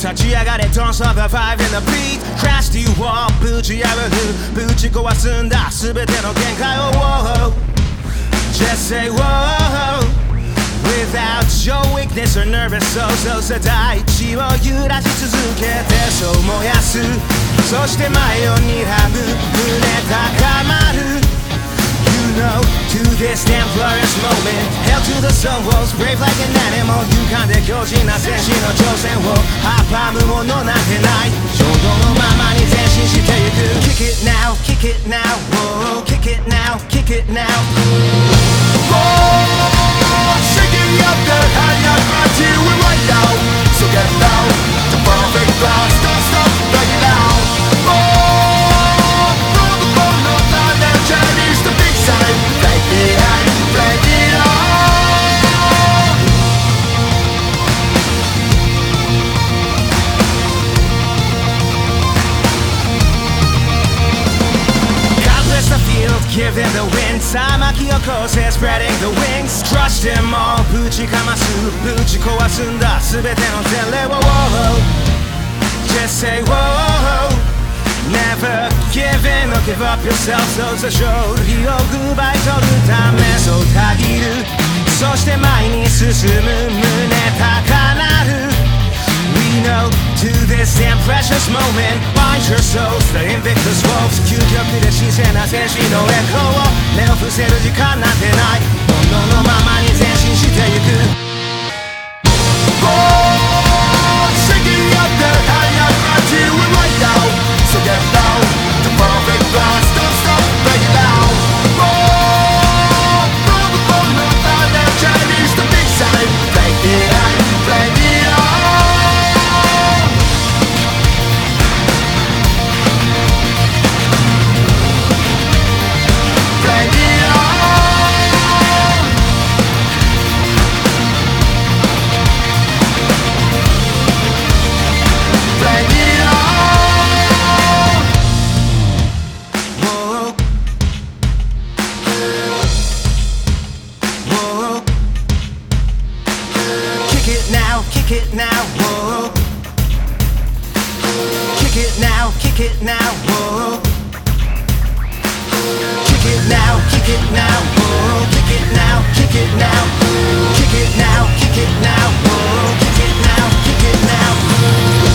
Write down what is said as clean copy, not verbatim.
立ち上がれ Don't survive in the beat Crash the wall ぶち破るぶち壊すんだ全ての限界を Just say whoa Without your weakness or nervous soul さ大地を揺らし続けてそう燃やすそして前を睨む胸高まるYou know to this damn glorious moment Hell to the sun walls brave like an animal 勇敢で強靭な戦士の挑戦を阻むものなんてない衝動のままに前進してゆく Kick it now, kick it now, whoa, kick it now, kick it now Shaking up the high until we right now So get down, the perfect blast Don't stop, break it down From the bone of thunder Chinese the big sign Break it out, break it on God bless the field, give them the wind さあ巻き起こせ spreading the wings Crush them all ぶちかますぶち壊すんだ全ての前例を Just say whoa Never give in or give up yourself そうさ勝利を奪い取るためそうたぎるそして前に進む胸高鳴るWe know to this damn precious moment Find your souls, the invictus wolves 究極で神聖な戦士のエコーを目を伏せる時間なんてない本能のままに前進してゆく Shaking up the high until we right now So get down, the perfect blast Don't stop, break it down From the bone of thunder Chinese the big sign Break it out, break it on Break it on Break it on Whoa. Whoa. Kick it now, kick it now, whoa. Kick it now, kick it now, whoa. Kick it now, kick it now, whoa. Kick it now, kick it now. Kick it now, kick it now, whoa. Kick it now, kick it now.